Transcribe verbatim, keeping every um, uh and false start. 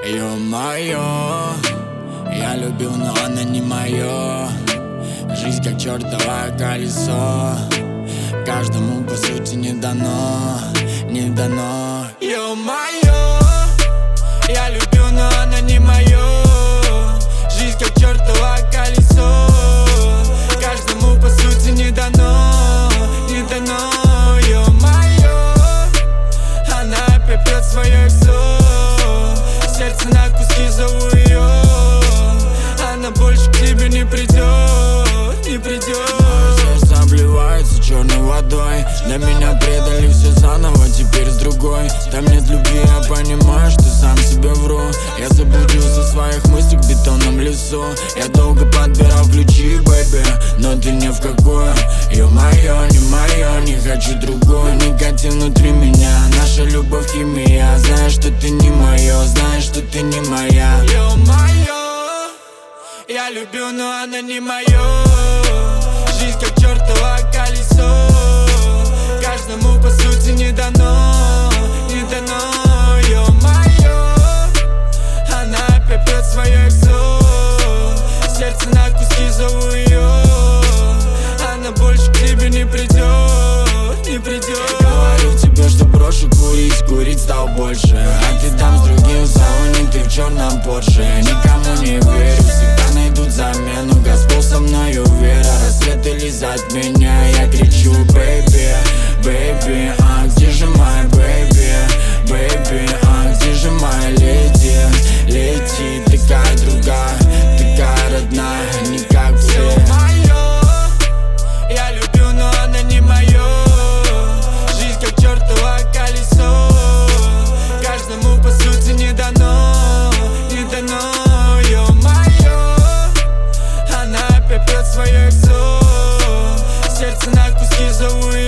Ё-моё, я любил, но она не моё. Жизнь как чертово колесо, каждому по сути не дано, не дано. Ё-моё, я любил, но она не моё. Жизнь как чертово колесо, каждому по сути не дано, не дано. Ё-моё, она опять пьет своё эксо, сердце на куски зову её. Она больше к тебе не придет, не придет. Сердце обливается черной водой. Для меня предали все заново, теперь с другой. Там нет любви, я понимаю, что сам себе вру. Я заблудился в своих мыслях в бетонном лесу. Я долго подбирал ключи, бэйби, но ты не в какую. Ё-моё, не моё, не хочу другую. Никотин внутри меня, наша любовь химия. Знаешь, что ты не моё, знаешь, что ты не моя. Ё-моё, я любил, но она не моё. Жизнь как чертово колесо, каждому по сути не дано, не дано. Ё-моё, она опять пьет своё эксо, сердце на куски зову её. Она больше к тебе не придет, не придет. Говорю тебе, что брошу курить, курить стал больше. А ты там с другим в салоне, ты в черном Порше. Никому не верю, всегда найдут замену. Господь со мною вера, рассветы лизать меня. Я кричу, бэйби, бэйби, а где же моя бэйби, бэйби, а где же моя леди, леди. Такая другая, такая родная, не как все. Я любил, но она не моё. Жизнь как чертово колесо, каждому по сути не дано, не дано. Ё-моё, она опять пьет своё эксо, сердце на куски зову её.